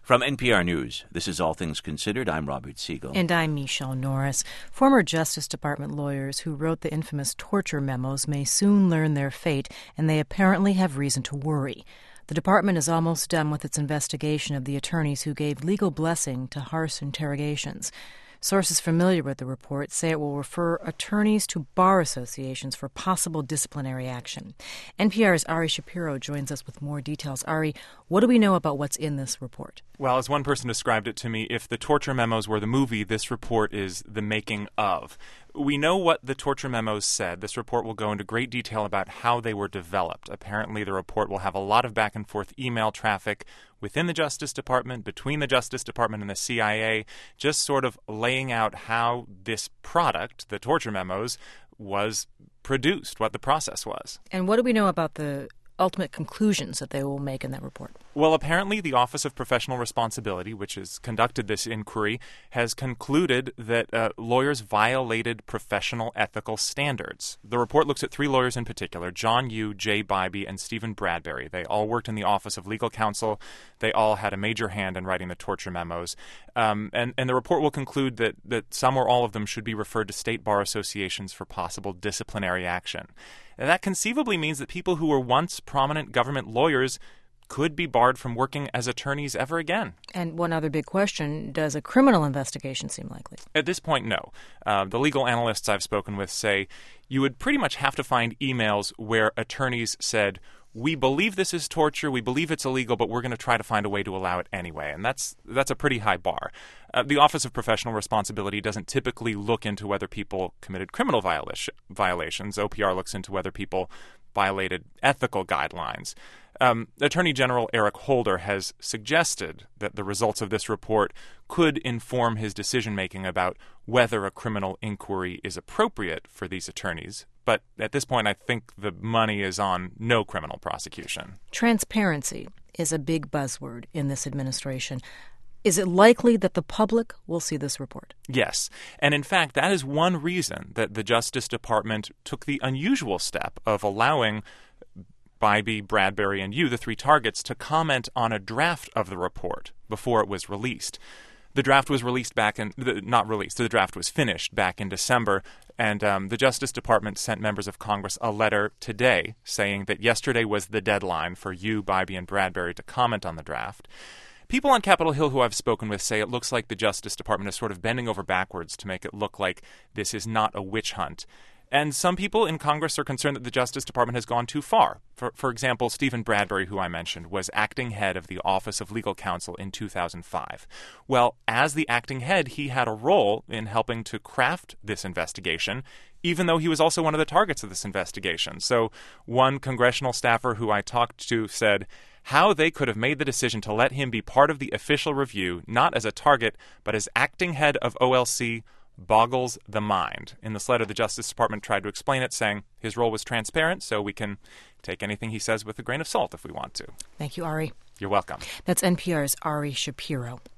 From NPR News, this is All Things Considered. I'm Robert Siegel. And I'm Michelle Norris. Former Justice Department lawyers who wrote the infamous torture memos may soon learn their fate, and they apparently have reason to worry. The department is almost done with its investigation of the attorneys who gave legal blessing to harsh interrogations. Sources familiar with the report say it will refer attorneys to bar associations for possible disciplinary action. NPR's Ari Shapiro joins us with more details. Ari, what do we know about what's in this report? Well, as one person described it to me, if the torture memos were the movie, this report is the making of. We know what the torture memos said. This report will go into great detail about how they were developed. Apparently, the report will have a lot of back-and-forth email traffic within the Justice Department, between the Justice Department and the CIA, just sort of laying out how this product, the torture memos, was produced, what the process was. And what do we know about the ultimate conclusions that they will make in that report? Well, apparently the Office of Professional Responsibility, which has conducted this inquiry, has concluded that lawyers violated professional ethical standards. The report looks at three lawyers in particular, John Yoo, Jay Bybee, and Stephen Bradbury. They all worked in the Office of Legal Counsel. They all had a major hand in writing the torture memos. And the report will conclude that some or all of them should be referred to state bar associations for possible disciplinary action. And that conceivably means that people who were once prominent government lawyers could be barred from working as attorneys ever again. And one other big question, does a criminal investigation seem likely? At this point, no. The legal analysts I've spoken with say you would pretty much have to find emails where attorneys said, we believe this is torture, we believe it's illegal, but we're going to try to find a way to allow it anyway. And that's a pretty high bar. The Office of Professional Responsibility doesn't typically look into whether people committed criminal violations. OPR looks into whether people violated ethical guidelines. Attorney General Eric Holder has suggested that the results of this report could inform his decision-making about whether a criminal inquiry is appropriate for these attorneys. But at this point, I think the money is on no criminal prosecution. Transparency is a big buzzword in this administration. Is it likely that the public will see this report? Yes. And in fact, that is one reason that the Justice Department took the unusual step of allowing Bybee, Bradbury, and Yoo, the three targets, to comment on a draft of the report before it was released. The draft was the draft was finished back in December, and the Justice Department sent members of Congress a letter today saying that yesterday was the deadline for Yoo, Bybee, and Bradbury to comment on the draft. People on Capitol Hill who I've spoken with say it looks like the Justice Department is sort of bending over backwards to make it look like this is not a witch hunt. And some people in Congress are concerned that the Justice Department has gone too far. For example, Stephen Bradbury, who I mentioned, was acting head of the Office of Legal Counsel in 2005. Well, as the acting head, he had a role in helping to craft this investigation, even though he was also one of the targets of this investigation. So one congressional staffer who I talked to said how they could have made the decision to let him be part of the official review, not as a target, but as acting head of OLC, boggles the mind. In this letter, the Justice Department tried to explain it, saying his role was transparent, so we can take anything he says with a grain of salt if we want to. Thank you, Ari. You're welcome. That's NPR's Ari Shapiro.